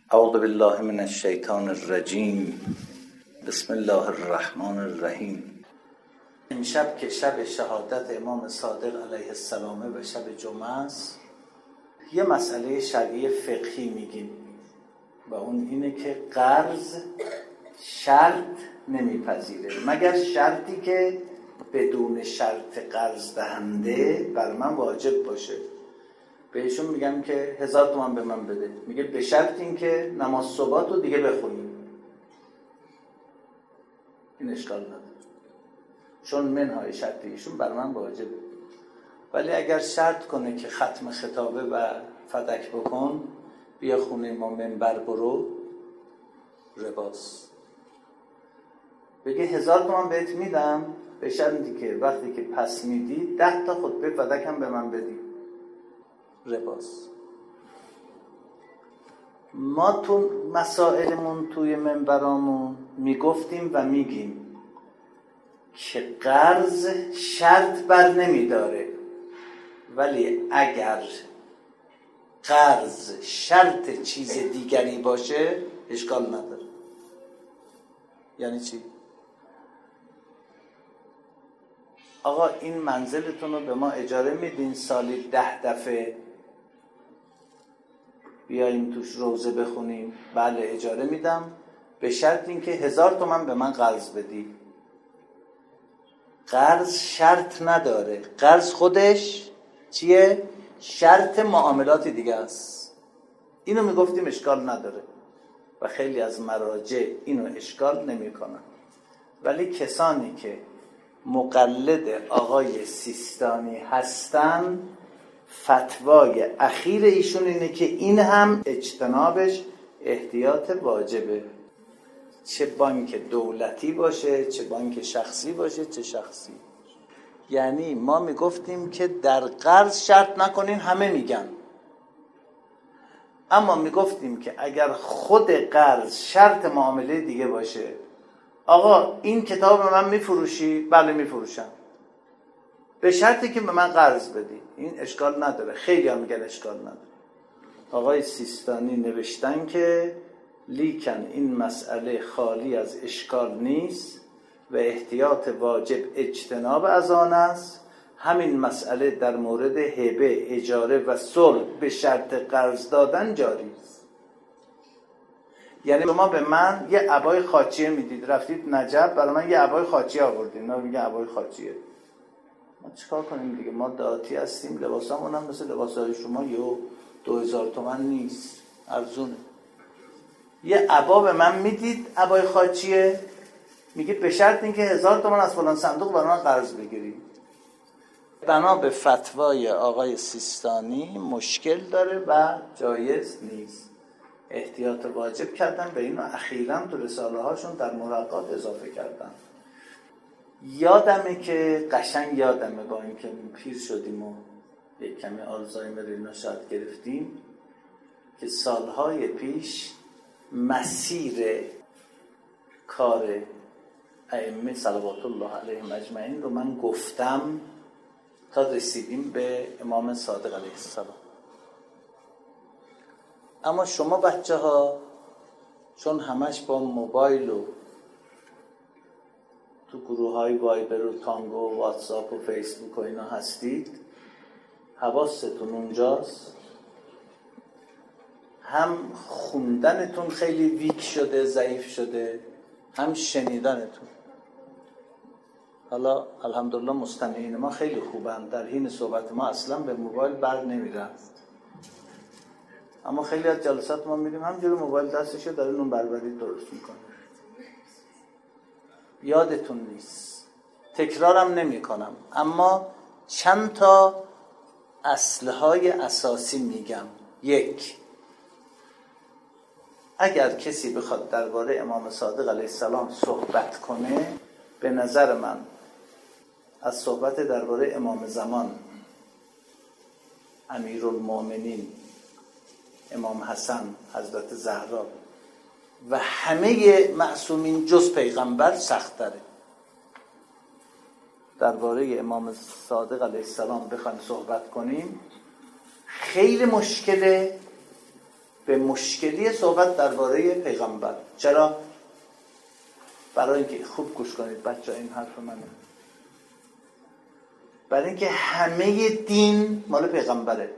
اعوذ بالله من الشیطان الرجیم. بسم الله الرحمن الرحیم. امشب که شب شهادت امام صادق علیه السلام و شب جمعه است، یه مسئله شرعی فقهی میگیم و اون اینه که قرض شرط نمیپذیره مگر شرطی که بدون شرط قرض دهنده بر من واجب باشه. بهشون میگم که 1000 تومان به من بده، میگه به شرط این که نماز صبحات رو دیگه بخونیم. این اشکال نداره چون منهای شرط ایشون بر من واجبه. ولی اگر شرط کنه که ختم خطابه و فدک بکن، بیا خونه ما منبر برو، رباست. بگه 1000 تومان بهت میدم به شرطی که وقتی که پس میدی 10 تا خطبه فدک هم به من بدی، رباست. ما تو مسائلمون توی منبرامون میگفتیم و میگیم که قرض شرط بر نمیداره، ولی اگر قرض شرط چیز دیگری باشه اشکال نداره. یعنی چی؟ آقا این منزلتون رو به ما اجاره میدین، سالی 10 دفعه بیاییم توش روزه بخونیم؟ بله اجاره میدم، به شرط این که 1000 تومان به من قرض بدی. قرض شرط نداره، قرض خودش چیه؟ شرط معاملات دیگه است. اینو میگفتیم اشکال نداره و خیلی از مراجع اینو اشکال نمی کنن. ولی کسانی که مقلد آقای سیستانی هستن، فتوای اخیر ایشون اینه که این هم اجتنابش احتیاط واجبه، چه بانک دولتی باشه، چه بانک شخصی باشه، چه شخصی. یعنی ما میگفتیم که در قرض شرط نکنین، همه میگن، اما میگفتیم که اگر خود قرض شرط معامله دیگه باشه، آقا این کتاب به من میفروشی؟ بله میفروشم، به شرطی که به من قرض بدی. این اشکال نداره. خیلی هم میگن اشکال نداره. آقای سیستانی نوشتن که لیکن این مسئله خالی از اشکال نیست و احتیاط واجب اجتناب از آن است. همین مسئله در مورد هبه، اجاره و صلح به شرط قرض دادن جاری است. یعنی شما به من یه عبای خاچیه میدید، رفتید نجف برای من یه عبای خاچیه آوردید، ما میگه عبای خاچیه، ما چیکار کنیم دیگه؟ ما دهاتی هستیم، لباسامون هم مثل لباسای شما 2000 تومان نیست، ارزونه. یه عبا به من میدید، عبای خاچیه، میگه به شرط اینکه 1000 تومان از فلان صندوق برای من قرض بگیرید. بنا به فتوای آقای سیستانی مشکل داره و جایز نیست. احتیاط واجب کردن به اینو اخیراً تو رساله هاشون در ملاقات اضافه کردن. یادمه که قشنگ یادمه، با اینکه پیر شدیم و یک کمی آلزایمر اینا شاید گرفتیم، که سالهای پیش مسیر کار ائمه صلوات الله علیهم اجمعین رو من گفتم تا رسیدیم به امام صادق علیه السلام. اما شما بچه ها چون همش با موبایل و تو گروه های وایبر و تانگو و واتساپ و فیسبوک و اینا هستید، حواستون اونجاست، هم خوندنتون خیلی ویک شده، ضعیف شده، هم شنیدنتون. حالا الحمدلله مستمعین ما خیلی خوبن، در حین صحبت ما اصلا به موبایل بر نمیرن، اما خیلی از جلسات ما میریم همجوری موبایل دستشه داره نون بربری درست میکنه، یادتون نیست. تکرارم نمی کنم، اما چند تا اصلهای اساسی میگم. 1، اگر کسی بخواد درباره امام صادق علیه السلام صحبت کنه، به نظر من از صحبت درباره امام زمان، امیرالمومنین، امام حسن، حضرت زهرا و همه معصومین جز پیغمبر سخت تره. درباره امام صادق علیه السلام بخوایم صحبت کنیم خیلی مشکله، به مشکلی صحبت درباره پیغمبر. چرا؟ برای اینکه خوب گوش کنید بچه این حرف منه، برای اینکه همه دین مال پیغمبره.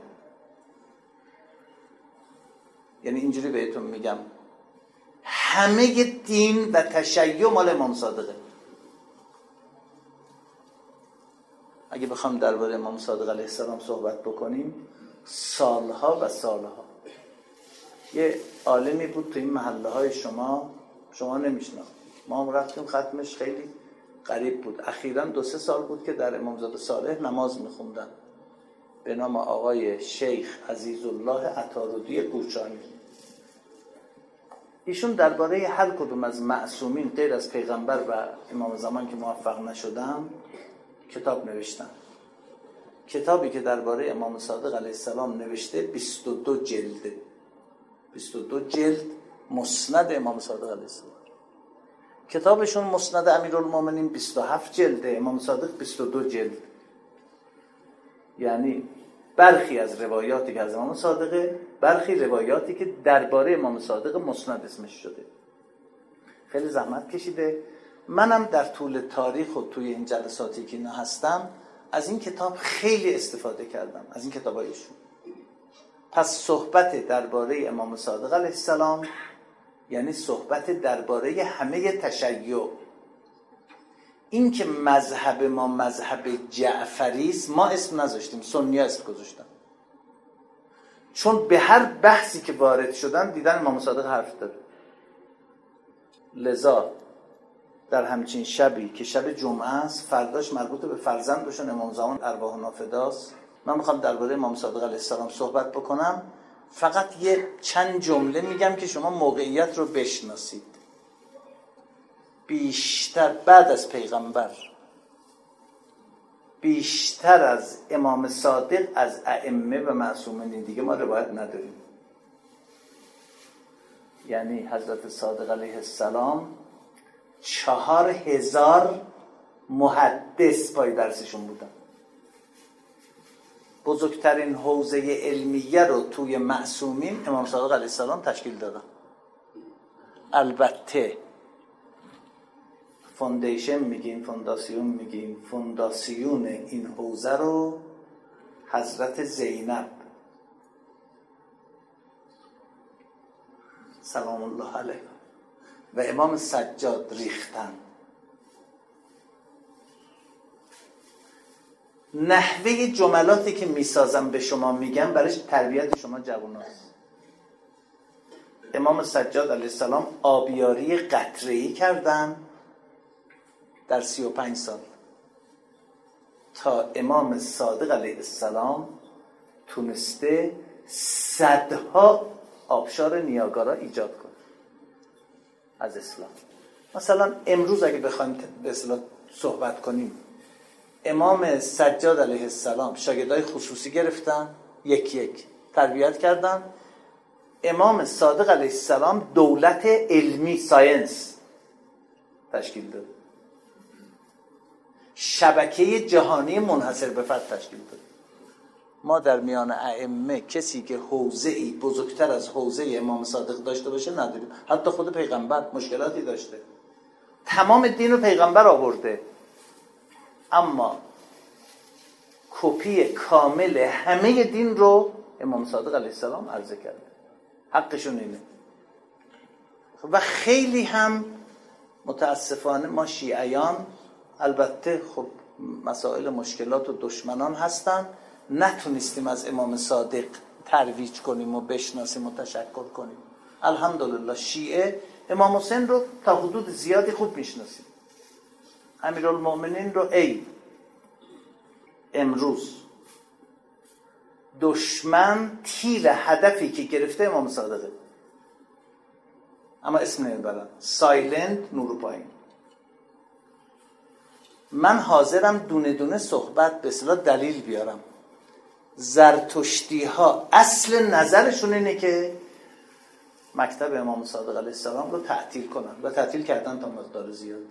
یعنی اینجوری بهتون میگم، همه دین و تشیع مال امام صادقه. اگه بخوام درباره امام صادق علیه السلام صحبت بکنیم سالها و سالها. یه عالمی بود تو این محله های شما نمیشناخت، ما هم رفتیم ختمش، خیلی غریب بود. اخیراً 2-3 سال بود که در امامزاده صالح نماز میخوندن، به نام آقای شیخ عزیزالله عطاردی گوچانی. ایشون درباره هر کدوم از معصومین غیر از پیغمبر و امام زمان که موفق نشدن کتاب نوشتن. کتابی که درباره امام صادق علیه السلام نوشته 22 جلده، 22 جلد مسند امام صادق علیه السلام. کتابشون مسند امیرالمومنین 27 جلده، امام صادق 22 جلد. یعنی برخی از روایاتی که از امام صادقه، برخی روایاتی که درباره امام صادق مسند اسمش شده. خیلی زحمت کشیده. منم در طول تاریخ و توی این جلساتی که اینا هستم از این کتاب خیلی استفاده کردم، از این کتابایشون. پس صحبت درباره امام صادق علیه السلام یعنی صحبت درباره همه تشیع. این که مذهب ما مذهب جعفری است، ما اسم نذاشتیم، سنی‌ها اسم گذاشتن، چون به هر بحثی که وارد شدن دیدن امام صادق حرف داره. لذا در همچین شبی که شب جمعه است، فرداش مربوط به فرزندشون امام زمان ارواح نافداست، من میخوام درباره امام صادق علیه السلام صحبت بکنم. فقط یه چند جمله میگم که شما موقعیت رو بشناسید. بیشتر بعد از پیغمبر، بیشتر از امام صادق از ائمه و معصومین دیگه ما روایت نداریم. یعنی حضرت صادق علیه السلام 4000 محدث پای درسشون بودن. بزرگترین حوزه علمیه رو توی معصومین امام صادق علیه السلام تشکیل دادن. البته فوندیشن میگیم، فونداسیون میگیم، فونداسیون این حوزه رو حضرت زینب سلام الله علیه و امام سجاد ریختن. نحوه جملاتی که میسازم به شما میگم برای تربیت شما جواناست. امام سجاد علیه السلام آبیاری قطره‌ای کردن در 35 سال، تا امام صادق علیه السلام تونسته صدها آبشار نیاگارا ایجاد کنه از اسلام. مثلا امروز اگه بخوایم به اصطلاح صحبت کنیم، امام سجاد علیه السلام شاگردای خصوصی گرفتن، یک تربیت کردن. امام صادق علیه السلام دولت علمی ساینس تشکیل داد، شبکه جهانی منحصر به فرد تشکیل داد. ما در میان ائمه کسی که حوزه‌ای بزرگتر از حوزه امام صادق داشته باشه نداریم. حتی خود پیغمبر مشکلاتی داشته، تمام دین رو پیغمبر آورده، اما کپی کامل همه دین رو امام صادق علیه السلام عرضه کرده. حقشون اینه. و خیلی هم متاسفانه ما شیعیان، البته خب مسائل مشکلات و دشمنان هستن، نتونستیم از امام صادق ترویج کنیم و بشناسیم و تشکر کنیم. الحمدلله شیعه امام حسین رو تا حدود زیادی خوب میشناسیم، امیرالمومنین رو امروز دشمن تیر هدفی که گرفته امام صادقه، اما اسم نمیبرن، سایلنت، نور پایین. من حاضرم دونه دونه صحبت به اصطلاح دلیل بیارم. زرتشتی ها اصل نظرشون اینه که مکتب امام صادق علیه السلام رو تعطیل کنن و تعطیل کردن تا مقدار زیادی.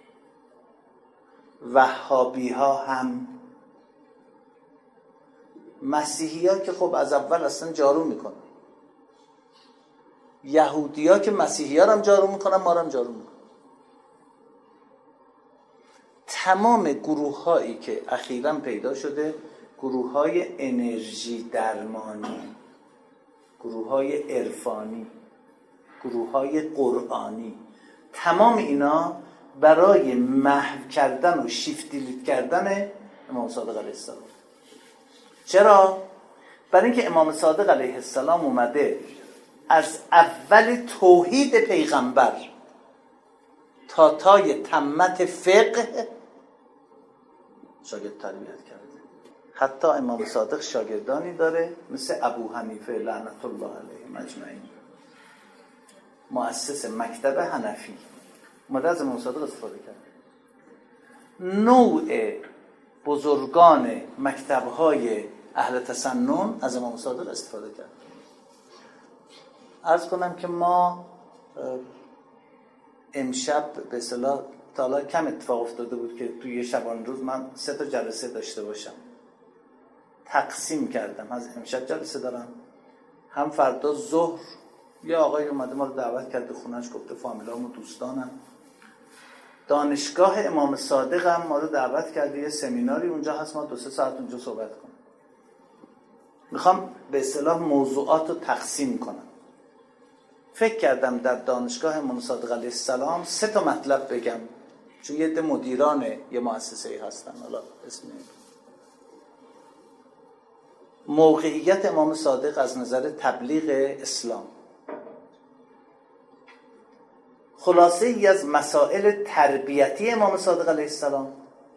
وهابی ها هم، مسیحی ها که خب از اول اصلا جارو میکنن، یهودی‌ها که مسیحی‌ها رو هم جارو میکنن، ما رو هم جارو میکنن. تمام گروه‌هایی که اخیراً پیدا شده، گروه‌های انرژی درمانی، گروه‌های عرفانی، گروه‌های قرآنی، تمام اینا برای محو کردن و شیفت دیلیت کردن امام صادق علیه السلام. چرا؟ برای اینکه امام صادق علیه السلام اومده از اول توحید پیغمبر تا تای تمت فقه شاگرد تربیت کرده. حتی امام صادق شاگردانی داره مثل ابو حنیفه لعنت الله علیه مجمعین، مؤسس مکتب حنفی، اومده از امام صادق استفاده کرد. نوع بزرگان مکتب‌های اهل تسنن از امام صادق استفاده کرد. عرض کنم که ما امشب به اصطلاح تا حالا کم اتفاق افتاده بود که توی شبانه روز من 3 جلسه داشته باشم. تقسیم کردم، از امشب جلسه دارم، هم فردا ظهر یه آقای اومده ما رو دعوت کرده خونه‌اش، گفته فامیلام و دوستانم. دانشگاه امام صادق هم ما رو دعوت کرده، یه سمیناری اونجا هست، ما 2-3 ساعت اونجا صحبت کنم. میخوام به اصطلاح موضوعات رو تقسیم کنم. فکر کردم در دانشگاه امام صادق علیه السلام 3 مطلب بگم، چون یه عده مدیران یه مؤسسه‌ای هستن، حالا اسم نمیبرم. موقعیت امام صادق از نظر تبلیغ اسلام، خلاصه ای از مسائل تربیتی امام صادق علیه السلام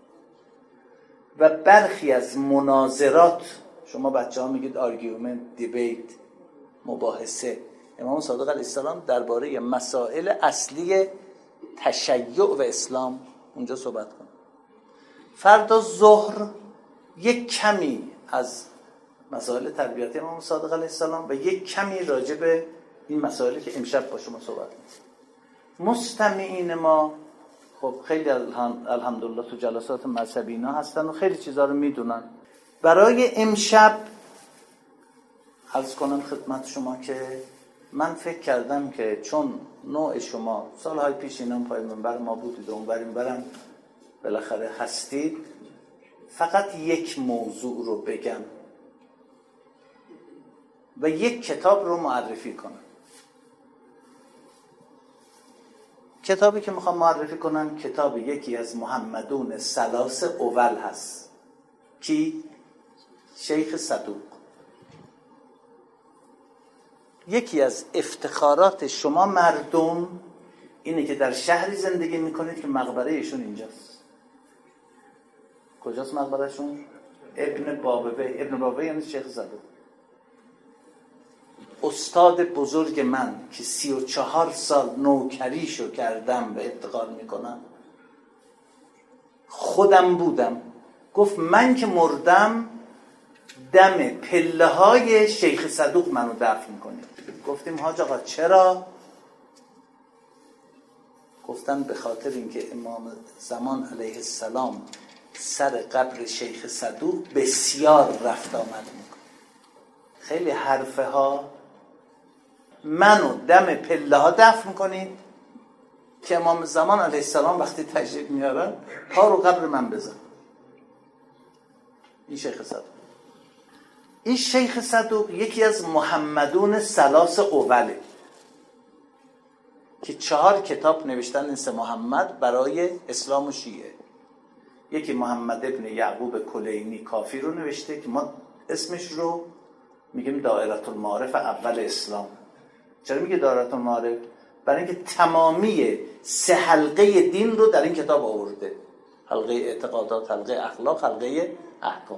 و برخی از مناظرات. شما بچه ها میگید آرگیومنت، دیبیت، مباحثه. امام صادق علیه السلام درباره مسائل اصلی تشیع و اسلام اونجا صحبت کنه. فردا ظهر یک کمی از مسائل تربیتی امام صادق علیه السلام و یک کمی راجع به این مسائلی که امشب با شما صحبت می‌کنم. مستمعین ما خب خیلی الحمدلله تو جلسات مذهبی اینا هستن و خیلی چیزا رو میدونن. برای امشب عرض کنم خدمت شما که من فکر کردم که چون نوع شما سالهای پیش اینا پای منبر ما بودید و اونورم بالاخره هستید، فقط یک موضوع رو بگم و یک کتاب رو معرفی کنم. کتابی که میخوام معرفی کنم کتاب یکی از محمدون ثلاث اول هست. کی؟ شیخ صدوق. یکی از افتخارات شما مردم اینه که در شهری زندگی میکنید که مقبره ایشون اینجاست. کجاست مقبرهشون؟ ابن بابوی. ابن بابوی یعنی شیخ صدوق. استاد بزرگ من که 34 سال نوکریشو کردم و افتخار میکنم، خودم بودم، گفت من که مردم دم پله های شیخ صدوق منو دفن کنید. گفتیم حاج آقا چرا؟ گفتن به خاطر اینکه امام زمان علیه السلام سر قبر شیخ صدوق بسیار رفت آمد میکنه. خیلی حرفه ها. منو دم پله ها دفن کنید که امام زمان علیه السلام وقتی تشریف میارن پا رو قبر من بزن. این شیخ صدوق. این شیخ صدوق یکی از محمدون ثلاث اوله که 4 کتاب نوشتن این 3 محمد برای اسلام و شیعه. یکی محمد ابن یعقوب کلینی کافی رو نوشته که ما اسمش رو میگیم دائره المعارف اول اسلام. چرا میگه دائره المعارف؟ برای اینکه تمامی 3 حلقه دین رو در این کتاب آورده. حلقه اعتقادات، حلقه اخلاق، حلقه احکام.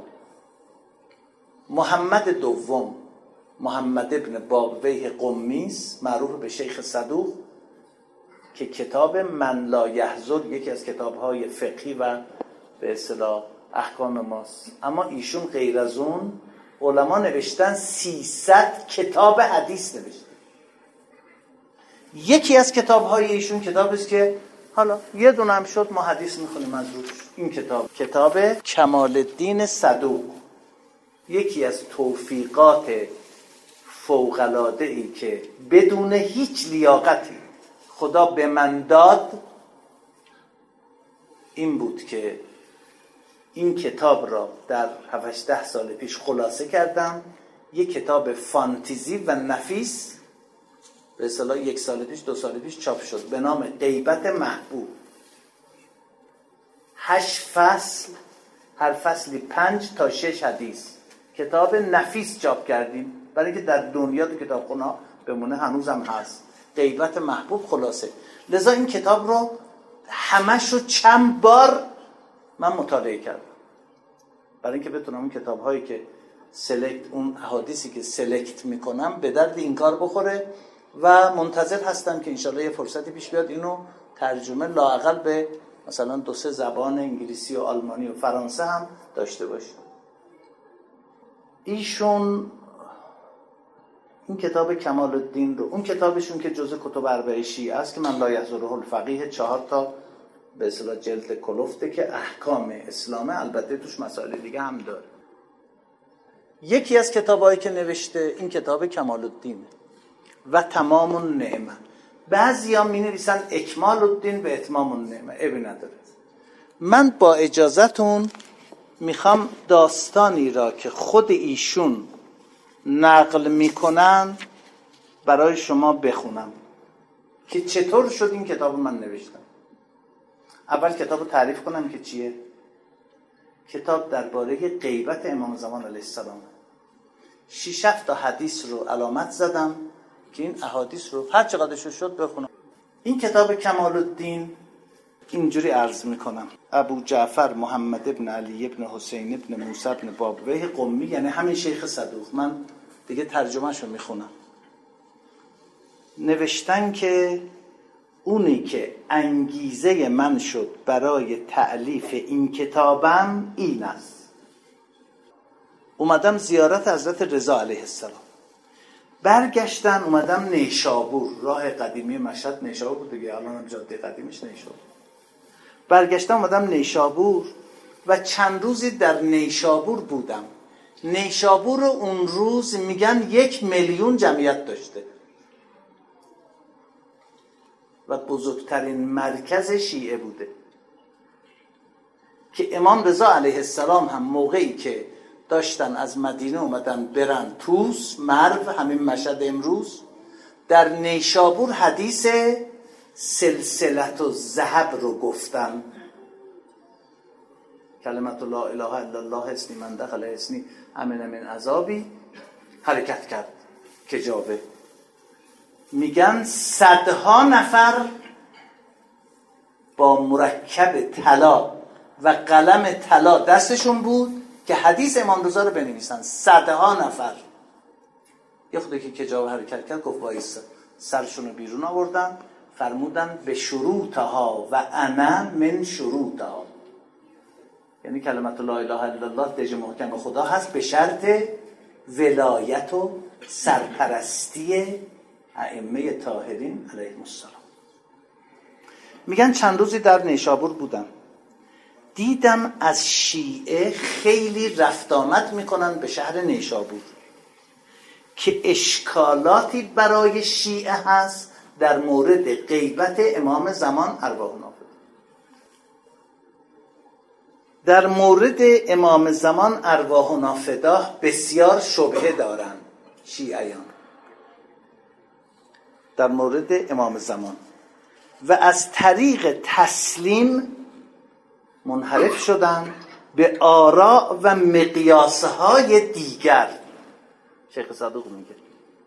محمد دوم محمد ابن بابویه قمیس، معروف به شیخ صدوق، که کتاب من لا یحضر یکی از کتاب‌های فقهی و به اصطلاح احکام ماست. اما ایشون غیر از اون علما نوشتن 300 کتاب حدیث نوشتن. یکی از کتاب‌های ایشون کتابی است که حالا یه دونه هم شد ما حدیث می‌خونیم از روش. این کتاب کمال الدین صدوق، یکی از توفیقات فوق‌العاده‌ای که بدون هیچ لیاقتی خدا به من داد این بود که این کتاب را در 7-10 سال پیش خلاصه کردم. یک کتاب فانتزی و نفیس به اصطلاح 1 سال پیش 2 سال پیش چاپ شد به نام غیبت محبوب. 8 فصل، هر فصلی 5 تا 6 حدیث. کتاب نفیس چاپ کردیم برای اینکه در دنیا تو کتابخونه‌ها بمونه، هنوزم هست. غیبت محبوب خلاصه. لذا این کتاب رو همش رو چند بار من مطالعه کردم برای اینکه بتونم اون کتاب‌هایی که اون احادیثی که سلکت میکنم به درد این کار بخوره و منتظر هستم که انشالله یه فرصتی پیش بیاد اینو ترجمه لااقل به مثلا 2-3 زبان انگلیسی و آلمانی و فرانسه هم داشته باشیم. ایشون این کتاب کمال الدین رو، اون کتابشون که جزء کتب اربعه شیعه است که من لا یحضره الفقیه 4 تا به اصطلاح جلد کلفته که احکام اسلامه، البته توش مسائل دیگه هم داره. یکی از کتابایی که نوشته این کتاب کمال الدین و تمام النعمه. بعضیا می نویسن اکمال الدین و اتمام النعمه، ابی نداره. من با اجازهتون میخوام داستانی را که خود ایشون نقل میکنن برای شما بخونم که چطور شد این کتاب من نوشتم. اول کتاب رو تعریف کنم که چیه. کتاب درباره غیبت امام زمان علیه السلام. 6-7 تا حدیث رو علامت زدم که این احادیث رو هر چقدرش شد بخونم. این کتاب کمال الدین اینجوری عرض میکنم: ابو جعفر محمد ابن علی ابن حسین ابن موسی ابن بابویه قمی، یعنی همین شیخ صدوق. من دیگه ترجمهش رو میخونم. نوشتن که اونی که انگیزه من شد برای تألیف این کتابم این است. اومدم زیارت حضرت رضا علیه السلام، برگشتن اومدم نیشابور، راه قدیمی مشهد نیشابور بود دیگه، الان جاده قدیمیش نیشابور. برگشتم اومدم نیشابور و چند روزی در نیشابور بودم. نیشابور اون روز میگن 1 میلیون جمعیت داشته و بزرگترین مرکز شیعه بوده که امام رضا علیه السلام هم موقعی که داشتن از مدینه اومدن برن توس، مرو، همین مشهد امروز، در نیشابور حدیث سلسلت الذهب رو گفتن. کلمت لا اله الا الله حسنی من دخل حسنی امن من عذابی حرکت کرد که جاوه. میگن صدها نفر با مرکب طلا و قلم طلا دستشون بود که حدیث امام رضا رو بنویسن. صدها نفر. یه خودی که کجاوه حرکت کرد گفت وایسا، سرشون رو بیرون آوردن، فرمودن به شروطها و انا من شروطها، یعنی کلمت لا اله الا الله دژ محکم خدا هست به شرط ولایت و سرپرستی ائمه طاهرین علیهم السلام. میگن چند روزی در نیشابور بودم، دیدم از شیعه خیلی رفت آمد میکنن به شهر نیشابور که اشکالاتی برای شیعه هست در مورد غیبت امام زمان ارواح نافذه. در مورد امام زمان ارواح نافذه بسیار شبهه دارن شیعیان در مورد امام زمان و از طریق تسلیم منحرف شدن به آراء و مقیاسهای دیگر. شیخ صدوق میگه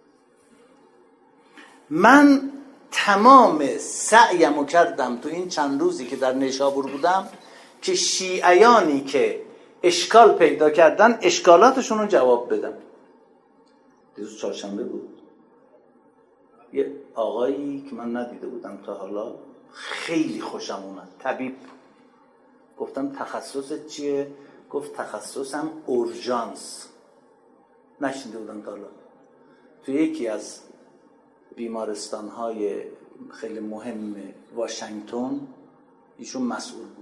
من تمام سعیمو کردم تو این چند روزی که در نیشابور بودم که شیعیانی که اشکال پیدا کردن اشکالاتشون رو جواب بدم. دیروز چهارشنبه بود، یه آقایی که من ندیده بودم تا حالا خیلی خوشم اومد، طبیب. گفتم تخصصت چیه؟ گفت تخصصم اورژانس. نشنیده بودم تا حالا. تو یکی از بیمارستان‌های خیلی مهم واشنگتن ایشون مسئول بود.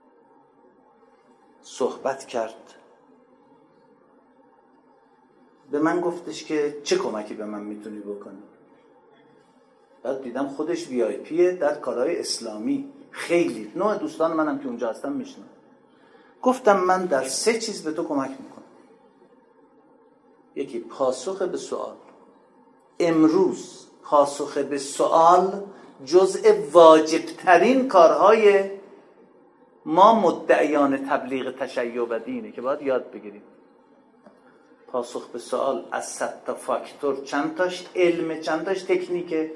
صحبت کرد، به من گفتش که چه کمکی به من میتونی بکنی؟ بعد دیدم خودش VIP در کارهای اسلامی، خیلی نوع دوستان منم که اونجا هستم میشنم. گفتم من در 3 چیز به تو کمک میکنم. یکی پاسخ به سوال. امروز پاسخ به سوال جزء واجب ترین کارهای ما مدعیان تبلیغ تشیع و دینه که باید یاد بگیریم. پاسخ به سوال از 100 تا فاکتور چند تاش علم، چند تاش تکنیکه؟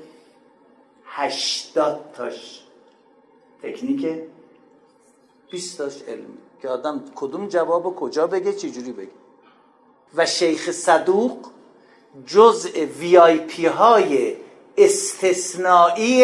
80 تاش تکنیکه، 20 تاش علم، که آدم کدوم جوابو کجا بگه چجوری بگه. و شیخ صدوق جزء VIP های استثنایی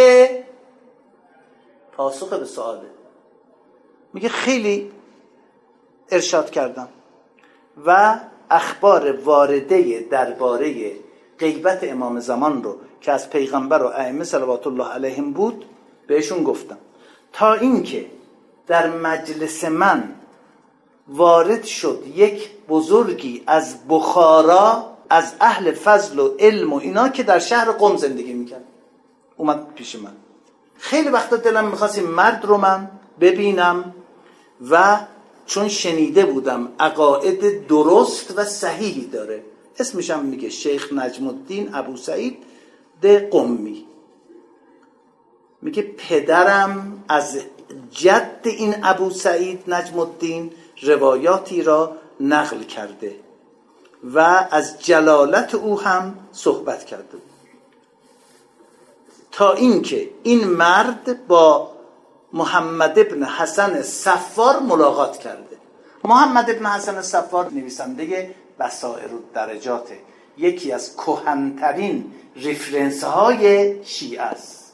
پاسخ به سواله. میگه خیلی ارشاد کردم و اخبار وارده درباره غیبت امام زمان رو که از پیغمبر و ائمه صلوات الله علیهم بود بهشون گفتم، تا اینکه در مجلس من وارد شد یک بزرگی از بخارا، از اهل فضل و علم و اینا که در شهر قم زندگی میکرد، اومد پیش من. خیلی وقتا دلم میخواست این مرد رو من ببینم و چون شنیده بودم عقاید درست و صحیحی داره. اسمش هم میگه شیخ نجم الدین ابو سعید ده قمی. میگه پدرم از جد این ابو سعید نجم الدین روایاتی را نقل کرده و از جلالت او هم صحبت کرده، تا اینکه این مرد با محمد ابن حسن صفار ملاقات کرده. محمد ابن حسن صفار نویسنده بصائر الدرجات، یکی از کهن‌ترین رفرنس های شیعه است.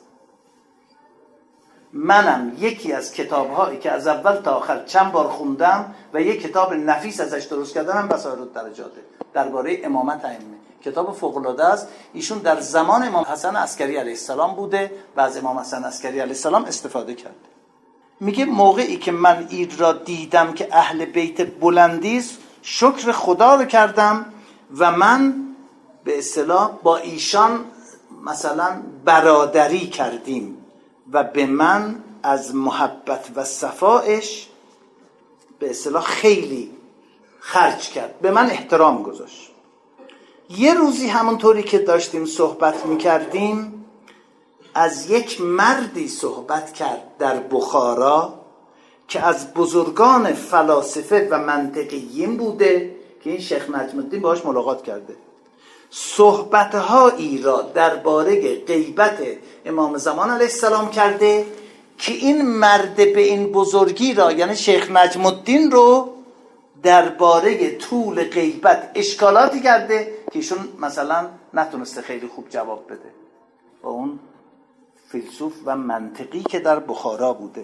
منم یکی از کتاب‌هایی که از اول تا آخر چند بار خوندم و یک کتاب نفیس ازش درست کردم بصائر الدرجاته، درباره امامت ائمه. کتاب فوق‌العاده است. ایشون در زمان امام حسن عسکری علیه السلام بوده و از امام حسن عسکری علیه السلام استفاده کرده. میگه موقعی که من عید را دیدم که اهل بیت بلندی است، شکر خدا رو کردم و من به اصطلاح با ایشان مثلا برادری کردیم و به من از محبت و صفایش به اصطلاح خیلی خرج کرد، به من احترام گذاشت. یه روزی همونطوری که داشتیم صحبت میکردیم از یک مردی صحبت کرد در بخارا که از بزرگان فلاسفه و منطقیین بوده که این شیخ نجم الدین باهاش ملاقات کرده. صحبتهایی را درباره غیبت امام زمان علیه السلام کرده که این مرد به این بزرگی را، یعنی شیخ نجم الدین رو، درباره طول غیبت اشکالاتی کرده که ایشون مثلا نتونسته خیلی خوب جواب بده با اون فیلسوف و منطقی که در بخارا بوده.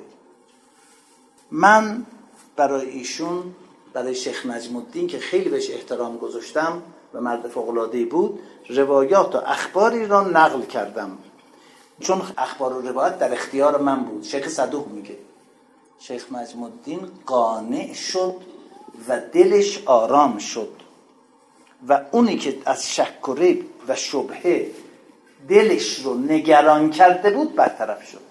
من برای ایشون، برای شیخ نجم الدین که خیلی بهش احترام گذاشتم و مرد فوق‌العاده‌ای بود، روایات و اخباری را نقل کردم، چون اخبار و روایات در اختیار من بود. شیخ صدوق میگه شیخ نجم الدین قانع شد و دلش آرام شد و اونی که از شک و ریب و شبهه دلش رو نگران کرده بود برطرف شد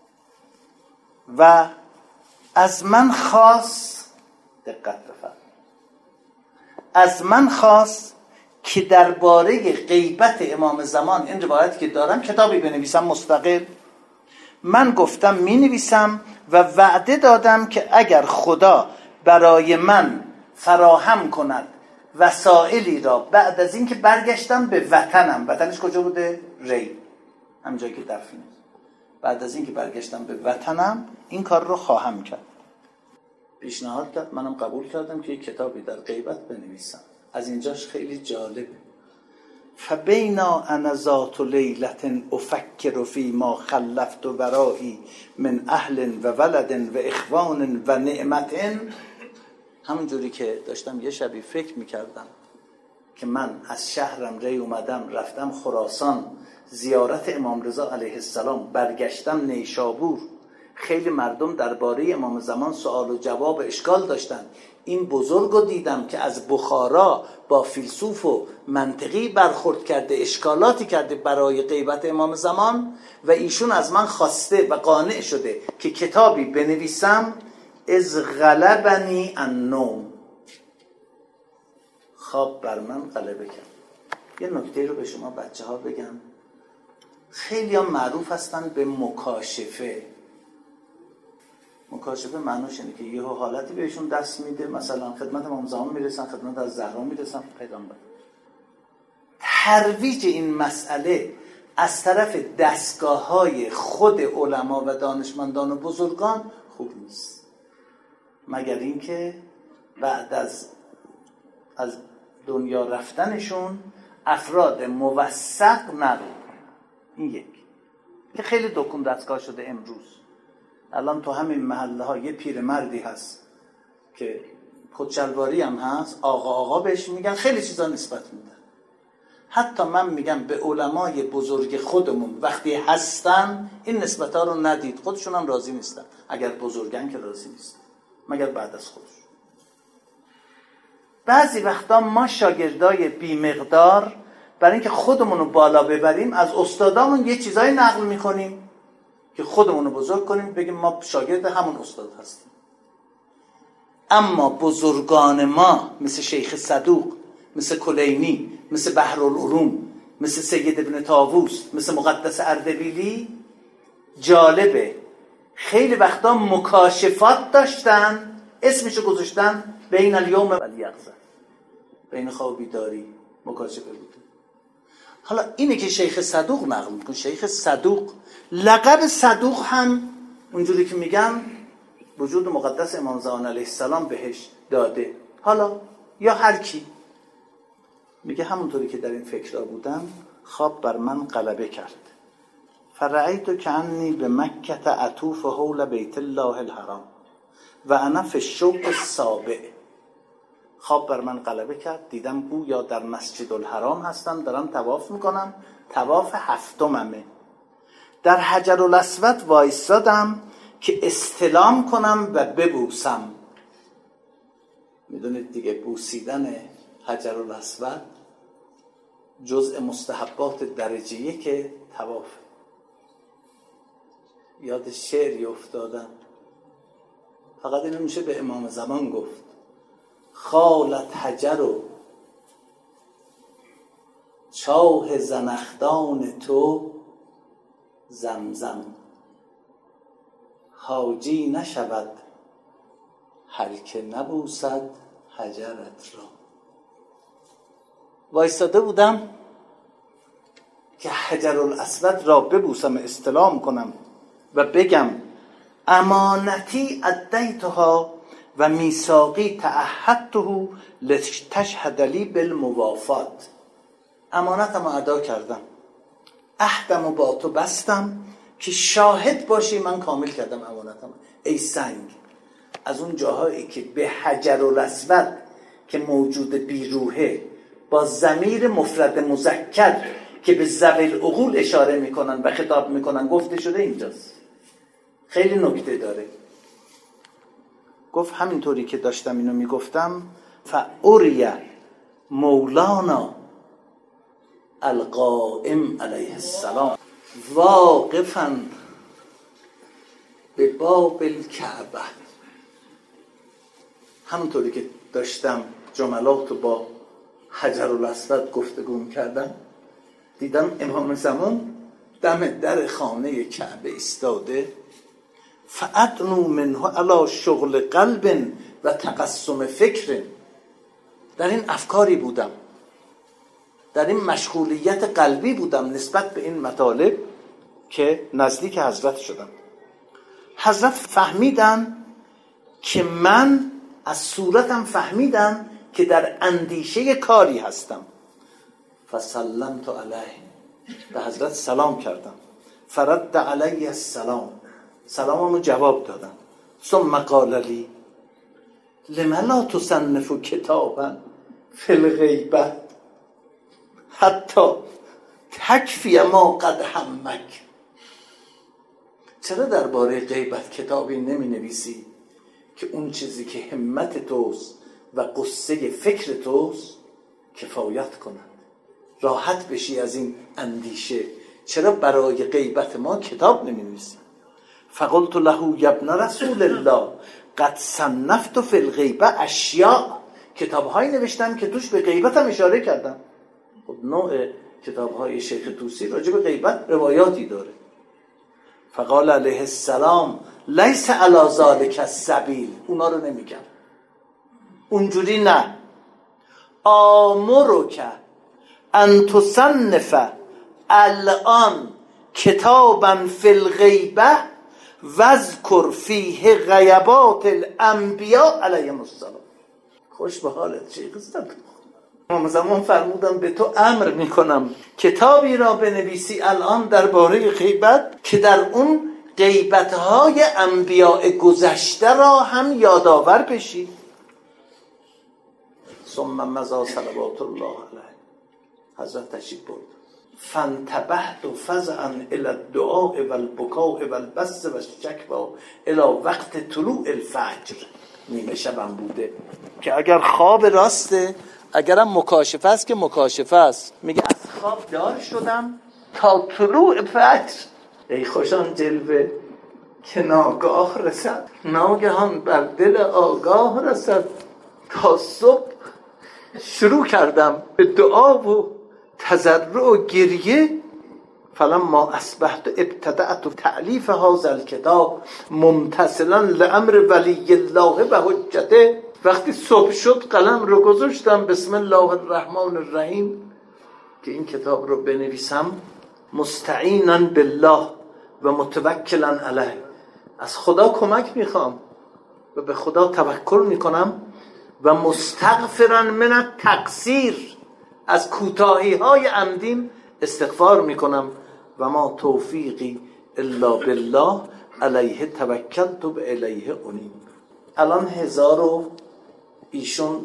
و از من خواست، دقت بفرمایید، از من خواست که درباره غیبت امام زمان این روایتی که دارم کتابی بنویسم مستقل. من گفتم می نویسم و وعده دادم که اگر خدا برای من فراهم کند وسائلی را بعد از این که برگشتم به وطنم، وطنش کجا بوده؟ ری، همونجایی که دفنه، بعد از این که برگشتم به وطنم این کار رو خواهم کرد. پیشنهاد کرد، منم قبول کردم که یک کتابی در غیبت بنویسم. از اینجاش خیلی جالبه. فبینا انا ذات لیلة افکر فی ما خلفت ورایی من اهل و ولد و اخوان و نعمت، همونجوری که داشتم یه شبی فکر میکردم که من از شهرم ری اومدم، رفتم خراسان زیارت امام رضا علیه السلام، برگشتم نیشابور خیلی مردم درباره امام زمان سوال و جواب و اشکال داشتن. این بزرگ رو دیدم که از بخارا با فیلسوف و منطقی برخورد کرده، اشکالاتی کرده برای غیبت امام زمان و ایشون از من خواسته و قانع شده که کتابی بنویسم از غلبنی النوم، خواب بر من غلبه کرد. یه نکته رو به شما بچه ها بگم، خیلی هم معروف هستن به مکاشفه. مکاشفه معناش اینه که یه حالتی بهشون دست میده، مثلا خدمت امام زمان میرسن، خدمت از زهرا میرسن، پیغمبر. ترویج این مسئله از طرف دستگاه‌های خود علما و دانشمندان و بزرگان خوب نیست، مگر اینکه بعد از دنیا رفتنشون افراد موثق نقل. این یک که خیلی دکون دستگاه شده امروز. الان تو همین محله ها یه پیرمردی هست که خودشلواری هم هست، آقا بهش میگن، خیلی چیزا نسبت میدن. حتی من میگم به علمای بزرگ خودمون وقتی هستن این نسبت ها رو ندید، خودشون هم راضی نیستن. اگر بزرگن که راضی نیستن مگر بعد از خودش. بعضی وقتا ما شاگردای بی مقدار برای اینکه خودمون رو بالا ببریم از استادامون یه چیزایی نقل میکنیم که خودمون رو بزرگ کنیم، بگیم ما شاگرد همون استاد هستیم. اما بزرگان ما مثل شیخ صدوق، مثل کلینی، مثل بحرالعلوم، مثل سید ابن طاووس، مثل مقدس اردبیلی، جالبه خیلی وقتا مکاشفات داشتن، اسمشو گذاشتن بین الیوم و الیقظه، بین خواب و بیداری مکاشفه بود. حالا اینه که شیخ صدوق نقل میکنه. شیخ صدوق لقب صدوق هم اونجوری که میگن وجود مقدس امام زمان علیه السلام بهش داده. حالا یا هر کی میگه همونطوری که در این فکرها بودم خواب بر من غلبه کرد. فرأیت کأنی به مکه اطوف حول بیت الله الحرام و انا فی الشوق السابع. خواب بر من غلبه کرد، دیدم گویا در مسجد الحرام هستم، دارم طواف میکنم، طواف هفتممه. در حجر الاسود وایسادم که استلام کنم و ببوسم. میدونید دیگه بوسیدن حجر الاسود جزء مستحبات درجه یک طواف. یاد شعری افتادم، فقط اینو میشه به امام زمان گفت: خالت حجر و چاه زنخدان تو زمزم، حاجی نشود هر که نبوسد حجرت را. وایستاده بودم که حجر الاسود را ببوسم، استلام کنم و بگم امانتی ادیتها و میثاقی تعهدته لتشهد لی بالموافات. امانتم رو ادا کردم، عهدم رو با تو بستم که شاهد باشی من کامل کردم امانتم. ای سنگ، از اون جاهایی که به حجر الاسود که موجود بیروحه با ضمیر مفرد مذکر که به ذوی العقول اشاره میکنن و خطاب میکنن گفته شده اینجاست. خیلی نکته داره. گفت همینطوری که داشتم اینو میگفتم فاوریه مولانا القائم علیه السلام واقفا به باب الکعبه. همونطوری که داشتم جملاتو با حجر الاسود گفتگو میکردم دیدم امام زمان دم در خانه کعبه ایستاده. فادنو منه علی شغل قلب و تقسم فکر. در این افکاری بودم، در این مشغولیت قلبی بودم نسبت به این مطالب که نزدیک حضرت شدم. حضرت فهمیدن که من از صورتم فهمیدن که در اندیشه کاری هستم. فسلمت علیه، به حضرت سلام کردم. فرد علی السلام، سلاممو جواب دادم. ثم قال لی لم لا تصنف کتابا فی الغیبه حتی تکفی ما قد همک. چرا درباره غیبت کتابی نمی نویسی که اون چیزی که همت توست و قصه فکر توست کفایت کند، راحت بشی از این اندیشه؟ چرا برای غیبت ما کتاب نمی نویسی؟ فقلت له یا ابن رسول الله قد صنفت فی الغیبه اشیاء، کتاب‌هایی نوشتم که توش به غیبت هم اشاره کردم. خب نوع کتاب‌های شیخ طوسی راجع به غیبت روایاتی داره. فقال علیه السلام لیس علی ذلک السبیل، اونا رو نمیگم، اونجوری نه. آمرک ان تصنف الان کتابا فی الغیبه واذکر فیه غیبات الانبیاء علیهم السلام. خوش به حالت شیخ استاد. امام زمان فرمودن به تو امر میکنم کتابی را بنویسی الان درباره غیبت که در اون غیبت‌های انبیاء گذشته را هم یادآور بشی. ثم مضی صلوات الله علیه، حضرت تشریف برد. فانتبهت فزعا الی الدعاء والبکاء والبث والشکوى الی وقت طلوع الفجر. نیمه شبم بوده که اگر خواب راسته، اگرم مکاشفه است که مکاشفه است، میگه از خواب دار شدم تا طلوع فجر. ای خوشان جلوه که ناگاه رسد، ناگهان بر دل آگاه رسد. تا صبح شروع کردم به دعا و تضرع و گریه. فلما اصبحت ابتدأت تألیف هذا الكتاب ممتثلا لامر ولی الله و حجته. وقتی صبح شد قلم رو گذاشتم بسم الله الرحمن الرحیم که این کتاب رو بنویسم، مستعینا بالله و متوکلا علیه، از خدا کمک میخوام و به خدا توکل میکنم، و مستغفرا من التقصیر، از کوتاهی های عمدیم استغفار میکنم، و ما توفیقی الا بالله علیه توکلت و الیه انیب. الان ایشون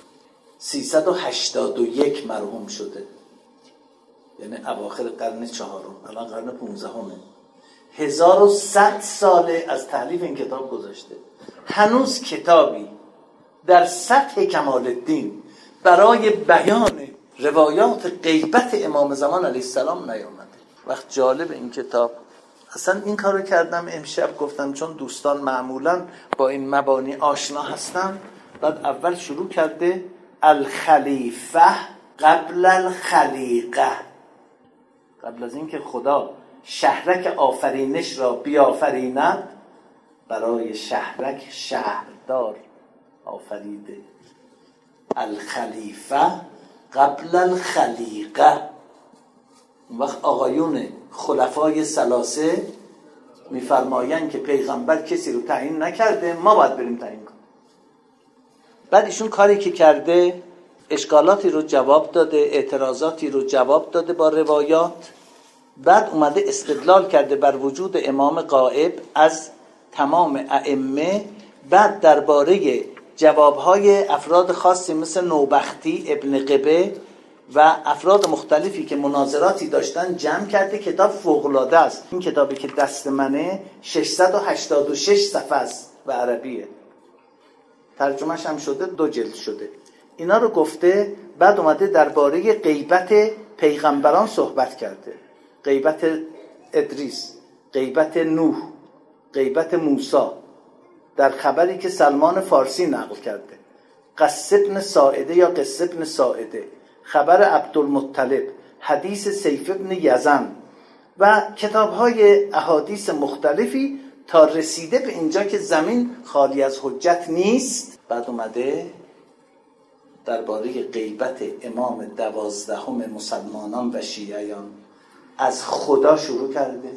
381 مرحوم شده، یعنی اواخر قرن 4، الان قرن 15، 1100 ساله از تألیف این کتاب گذشته. هنوز کتابی در سطح کمال الدین برای بیان روایات غیبت امام زمان علیه السلام نیامده. وقت جالب این کتاب، اصلا این کارو کردم امشب، گفتم چون دوستان معمولا با این مبانی آشنا هستن، بعد اول شروع کرده الخلیفه قبل الخلیقه، قبل از اینکه خدا شهرک آفرینش را بیافریند برای شهرک شهردار آفریده. الخلیفه قبل الخلیقه. اون وقت آقایون خلفای ثلاثه میفرمایند که پیغمبر کسی رو تعیین نکرده، ما باید بریم تعیین کنیم. بعد ایشون کاری که کرده، اشکالاتی رو جواب داده، اعتراضاتی رو جواب داده با روایات. بعد اومده استدلال کرده بر وجود امام غائب از تمام ائمه. بعد درباره جوابهای افراد خاصی مثل نوبختی، ابن قبه و افراد مختلفی که مناظراتی داشتن جمع کرده. کتاب فوق‌العاده است. این کتابی که دست منه 686 صفحه است و عربیه، ترجمهش هم شده، 2 جلد شده. اینا رو گفته. بعد اومده درباره غیبت پیغمبران صحبت کرده، غیبت ادریس، غیبت نوح، غیبت موسی، در خبری که سلمان فارسی نقل کرده، قص ابن ساعده یا قص ابن ساعده، خبر عبدالمطلب، حدیث سیف ابن یزن و کتاب‌های احادیث مختلفی تا رسیده به اینجا که زمین خالی از حجت نیست. بعد اومده درباره غیبت امام 12 مسلمانان و شیعیان از خدا شروع کرده،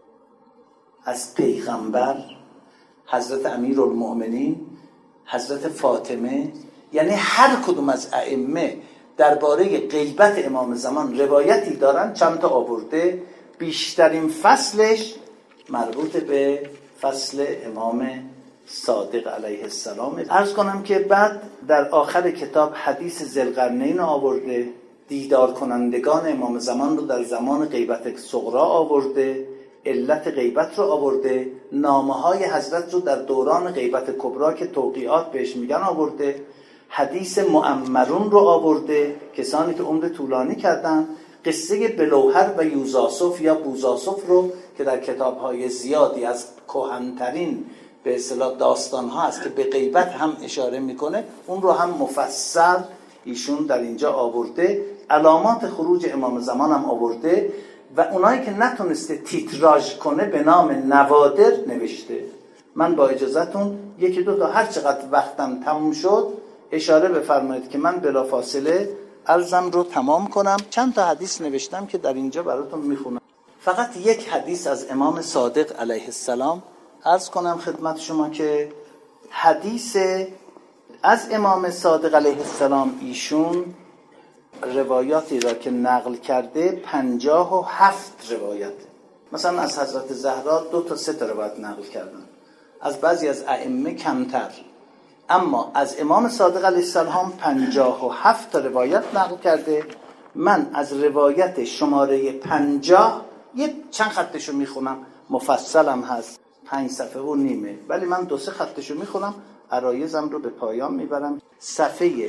از پیغمبر، حضرت امیرالمؤمنین، حضرت فاطمه، یعنی هر کدوم از ائمه درباره غیبت امام زمان روایتی دارن. چند تا آورده. بیشترین فصلش مربوط به فصل امام صادق علیه السلام. عرض کنم که بعد در آخر کتاب حدیث ذوالقرنین آورده، دیدار کنندگان امام زمان رو در زمان غیبت صغرا آورده، علت غیبت رو آورده، نامه‌های حضرت رو در دوران غیبت کبری که توقیعات بهش میگن آورده، حدیث معمرون رو آورده، کسانی که عمر طولانی کردن، قصه بلوهر و یوزاسف یا بوزاسف رو که در کتاب‌های زیادی از کهن‌ترین به اصطلاح داستان‌ها هست که به غیبت هم اشاره میکنه، اون رو هم مفصل ایشون در اینجا آورده. علامات خروج امام زمان هم آورده و اونایی که نتونسته تیتراژ کنه به نام نوادر نوشته. من با اجازهتون یکی دو تا هر چقدر وقتم تموم شد اشاره بفرمایید که من بلافاصله عرضم رو تمام کنم. چند تا حدیث نوشتم که در اینجا براتون میخونم. فقط یک حدیث از امام صادق علیه السلام عرض کنم خدمت شما که حدیث از امام صادق علیه السلام ایشون روایاتی را که نقل کرده 57 روایت. مثلا از حضرت زهرا 2 تا 3 تا روایت نقل کردن، از بعضی از ائمه کمتر، اما از امام صادق علیه السلام 57 تا روایت نقل کرده. من از روایت شماره 50 یه چند خطشو میخونم، مفصلم هست 5 صفحه و نیمه، ولی من 2-3 خطشو میخونم، عرایزم رو به پایان میبرم. صفحه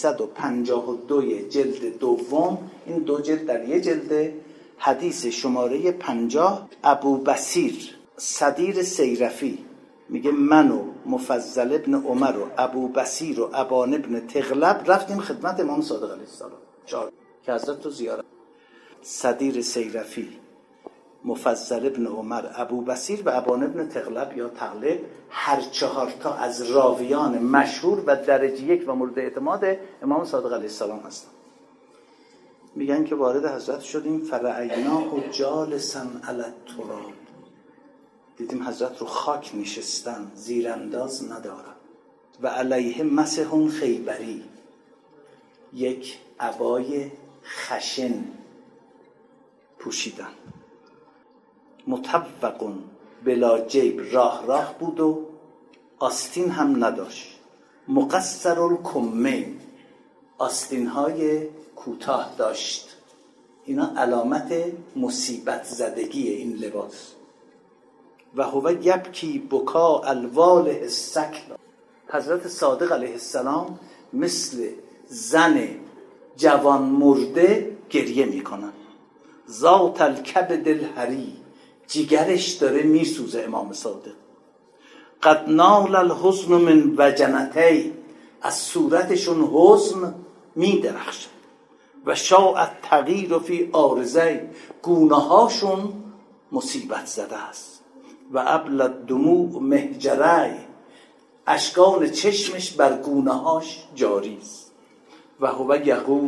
352 جلد دوم، این 2 جلد در یه جلده، حدیث شماره 50. ابو بصیر صدیر سیرفی میگه من و مفضل ابن عمر و ابو بصیر و ابان ابن تغلب رفتیم خدمت امام صادق علیه السلام 4 که حضرت رو زیارت. صدیر سیرفی، مفضل ابن عمر، ابو بصیر و ابان ابن تغلب یا تغلب، هر 4 تا از راویان مشهور و درجه 1 و مورد اعتماد امام صادق علیه السلام هستن. میگن که وارد حضرت شدیم، فرعیناه جالسا علی التراب، دیدیم حضرت رو خاک نشستن، زیرانداز ندارن، و علیه مسح خیبری، یک عبای خشن پوشیدن، مطوقون بلا جیب، راه بود و آستین هم نداشت، مقصر الکمین، آستین های کوتاه داشت. اینا علامت مصیبت زدگی این لباس. و هو یبکی بکا الواله السکلا، حضرت صادق علیه السلام مثل زن جوان مرده گریه میکنن. ذات الکبد الحری، جگرش داره میسوزه امام صادق. قد نال الحزن من وجنتی، از صورتشون حزن میدرخشه. و شاء التغییر فی آرزی، گونه هاشون مصیبت زده است. و ابل الدموع مهجری، اشکان چشمش بر گونه هاش جاری است. و هو یقول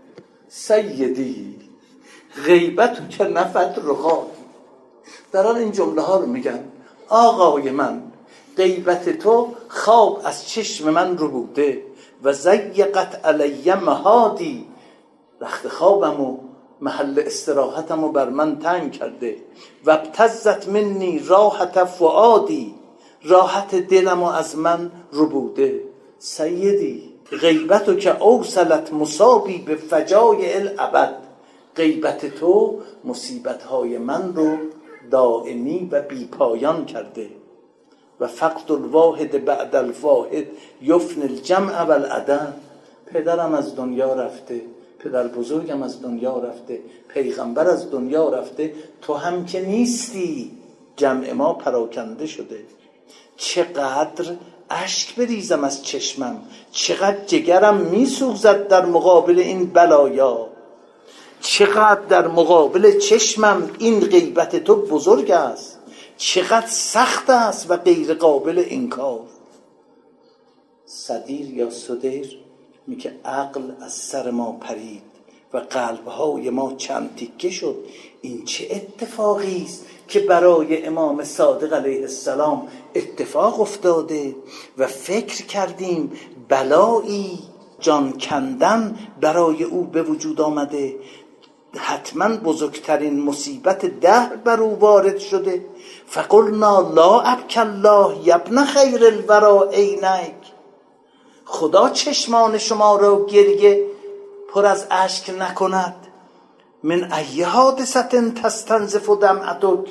سیدی غیبت که نفت رخاک، در حال این جمله ها رو میگن آقای من، غیبت تو خواب از چشم من رو بوده، و زیقت علی مهادی، رخت خوابم و محل استراحتم رو بر من تنگ کرده. و ابتزت منی راحت فؤادی، راحت دلم رو از من رو بوده. سیدی غیبتو که اوصلت مصابی به فجایع الابد، غیبت تو مصیبت‌های من رو دائمی و بی پایان کرده. و فقد الواحد بعد الواحد یفن الجمع والعدد، پدرم از دنیا رفته، پدر بزرگم از دنیا رفته، پیغمبر از دنیا رفته، تو هم که نیستی، جمع ما پراکنده شده. چقدر اشک بریزم از چشمم، چقدر جگرم میسوزد در مقابل این بلایا، چقدر در مقابل چشمم این غیبت تو بزرگ است، چقدر سخت است و غیر قابل انکار. صدیر یا صدیر میگه عقل از سر ما پرید و قلبهای ما چند تیکه شد. این چه اتفاقی است که برای امام صادق علیه السلام اتفاق افتاده و فکر کردیم بلایی جان کندن برای او به وجود آمده، حتما بزرگترین مصیبت دهر بر او وارد شده. فقلنا لا ابکی الله یبن خیر الورا عینک، خدا چشمان شما را گریه پر از اشک نکند. من ای حادثت تستنزف دمعتک،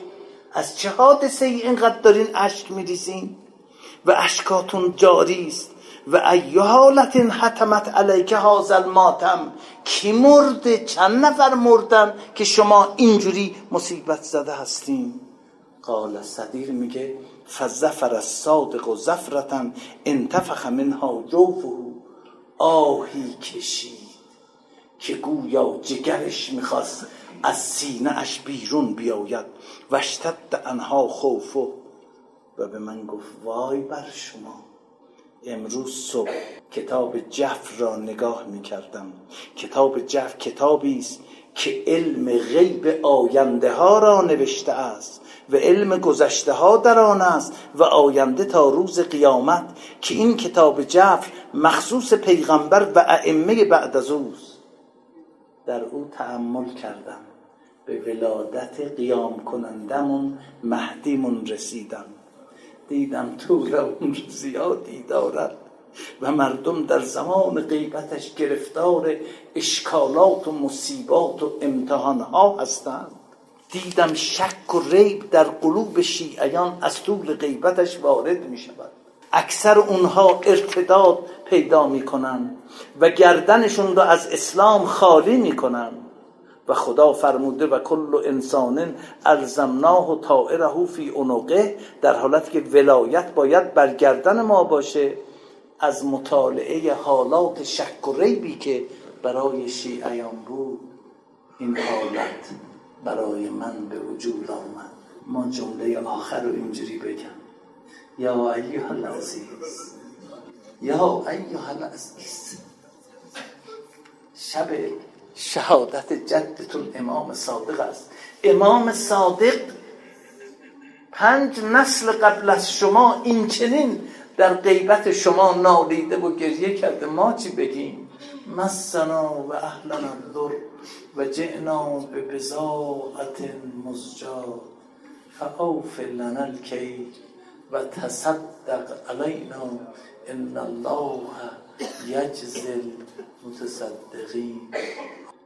از چه حادثه ای اینقدر دارین اشک میریزین و اشکاتون جاری است؟ و ای حالت حتمت علیک هذا الماتم، کی مرده؟ چند نفر مردن که شما اینجوری مصیبت زده هستین؟ قال صدیر میگه فظفر الصادق زفرة انتفخ منها جوفه، آهی کشید که گویا جگرش میخواست از سینه اش بیرون بیاید. و اشتد عنها خوفه، و به من گفت وای بر شما. امروز صبح کتاب جفر را نگاه میکردم. کتاب جفر کتابی است که علم غیب آینده ها را نوشته است و علم گذشته ها در آن است و آینده تا روز قیامت، که این کتاب جفر مخصوص پیغمبر و ائمه بعد از اوست. در او تأمل کردم، به ولادت قیام کنندمون مهدیمون رسیدم. دیدم طول عمر زیادی دارد و مردم در زمان غیبتش گرفتار اشکالات و مصیبات و امتحانها هستند. دیدم شک و ریب در قلوب شیعیان از طول غیبتش وارد می شود. اکثر اونها ارتداد پیدا می کنند و گردنشون رو از اسلام خالی می کنند. و خدا فرموده و کل انسان الزمناه طائره فی عنقه، در حالتی که ولایت باید بر گردن ما باشه. از مطالعه حالات شک و ریبی که برای شیعیان بود، این حالت برای من به وجود آمد. ما جمله آخر رو اینجوری بگم: یا ایها العزیز، یا ایها العزیز، شب شهادت جدتون امام صادق است. امام صادق 5 نسل قبل از شما این چنین در غیبت شما نالیده و گریه کرده. ما چی بگیم؟ مسنا و اهلنا الضر و جئنا به بضاعت مزجاة فاوف لنا الکیل و تصدق علینا ان الله یجزی المتصدقین.